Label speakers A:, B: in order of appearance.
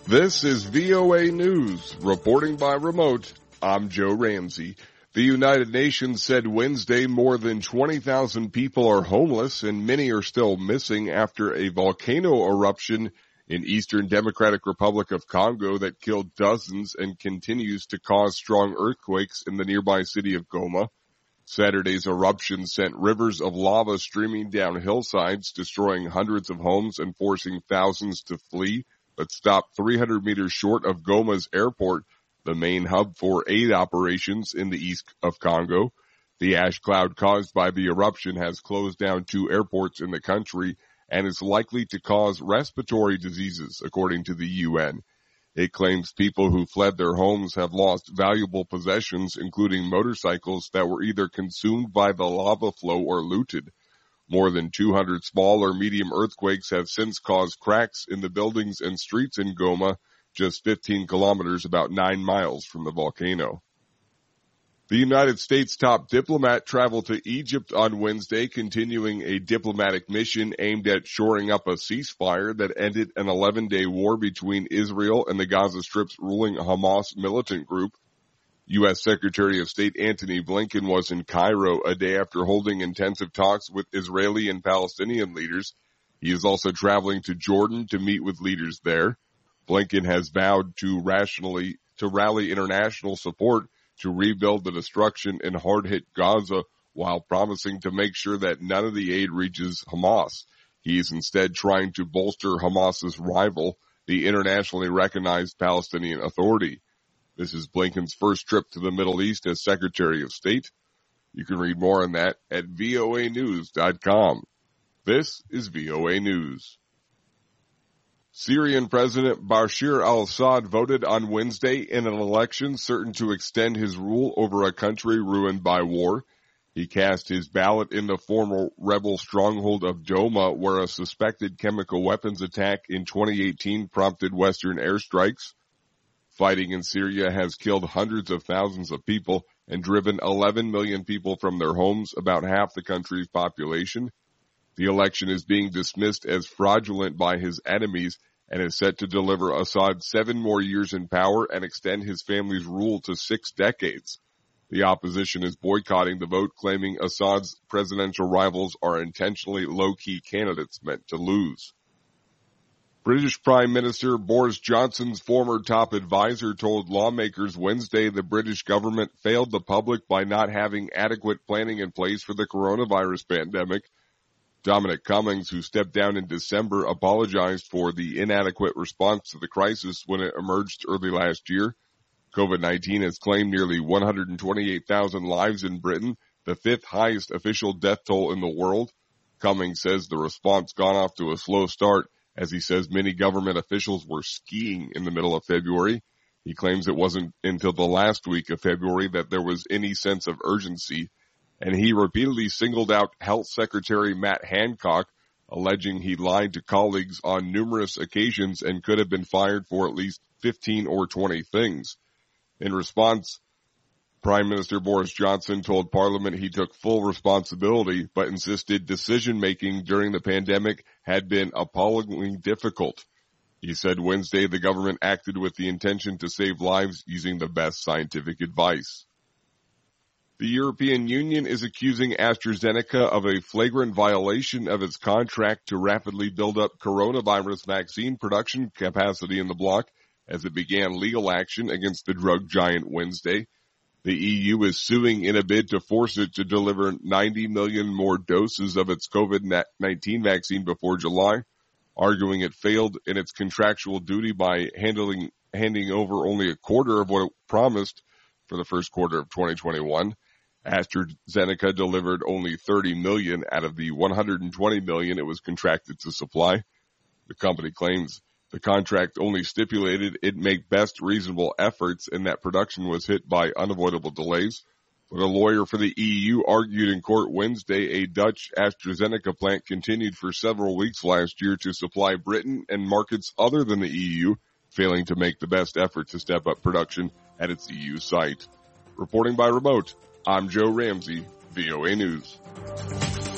A: This is VOA News. Reporting by remote, I'm Joe Ramsey. The United Nations said Wednesday more than 20,000 people are homeless and many are still missing after a volcano eruption in Eastern Democratic Republic of Congo that killed dozens and continues to cause strong earthquakes in the nearby city of Goma. Saturday's eruption sent rivers of lava streaming down hillsides, destroying hundreds of homes and forcing thousands to flee, but stopped 300 meters short of Goma's airport, the main hub for aid operations in the east of Congo. The ash cloud caused by the eruption has closed down 2 airports in the country and is likely to cause respiratory diseases, according to the UN. It claims people who fled their homes have lost valuable possessions, including motorcycles that were either consumed by the lava flow or looted. More than 200 small or medium earthquakes have since caused cracks in the buildings and streets in Goma, just 15 kilometers, about 9 miles from the volcano. The United States top diplomat traveled to Egypt on Wednesday, continuing a diplomatic mission aimed at shoring up a ceasefire that ended an 11-day war between Israel and the Gaza Strip's ruling Hamas militant group. U.S. Secretary of State Antony Blinken was in Cairo a day after holding intensive talks with Israeli and Palestinian leaders. He is also traveling to Jordan to meet with leaders there. Blinken has vowed to rally international support to rebuild the destruction in hard-hit Gaza while promising to make sure that none of the aid reaches Hamas. He is instead trying to bolster Hamas's rival, the internationally recognized Palestinian Authority. This is Blinken's first trip to the Middle East as Secretary of State. You can read more on that at voanews.com. This is VOA News. Syrian President Bashar al-Assad voted on Wednesday in an election certain to extend his rule over a country ruined by war. He cast his ballot in the former rebel stronghold of Douma, where a suspected chemical weapons attack in 2018 prompted Western airstrikes. Fighting in Syria has killed hundreds of thousands of people and driven 11 million people from their homes, about half the country's population. The election is being dismissed as fraudulent by his enemies and is set to deliver Assad 7 more years in power and extend his family's rule to 6 decades. The opposition is boycotting the vote, claiming Assad's presidential rivals are intentionally low-key candidates meant to lose. British Prime Minister Boris Johnson's former top advisor told lawmakers Wednesday the British government failed the public by not having adequate planning in place for the coronavirus pandemic. Dominic Cummings, who stepped down in December, apologized for the inadequate response to the crisis when it emerged early last year. COVID-19 has claimed nearly 128,000 lives in Britain, the 5th highest official death toll in the world. Cummings says the response got off to a slow start, as he says many government officials were skiing in the middle of February. He claims it wasn't until the last week of February that there was any sense of urgency, and he repeatedly singled out Health Secretary Matt Hancock, alleging he lied to colleagues on numerous occasions and could have been fired for at least 15 or 20 things. In response, Prime Minister Boris Johnson told Parliament he took full responsibility, but insisted decision-making during the pandemic had been appallingly difficult. He said Wednesday the government acted with the intention to save lives using the best scientific advice. The European Union is accusing AstraZeneca of a flagrant violation of its contract to rapidly build up coronavirus vaccine production capacity in the bloc as it began legal action against the drug giant Wednesday. The EU is suing in a bid to force it to deliver 90 million more doses of its COVID-19 vaccine before July, arguing it failed in its contractual duty by handing over only a quarter of what it promised for the first quarter of 2021. AstraZeneca delivered only 30 million out of the 120 million it was contracted to supply. The company claims the contract only stipulated it make best reasonable efforts and that production was hit by unavoidable delays. But a lawyer for the EU argued in court Wednesday a Dutch AstraZeneca plant continued for several weeks last year to supply Britain and markets other than the EU, failing to make the best effort to step up production at its EU site. Reporting by remote, I'm Joe Ramsey, VOA News.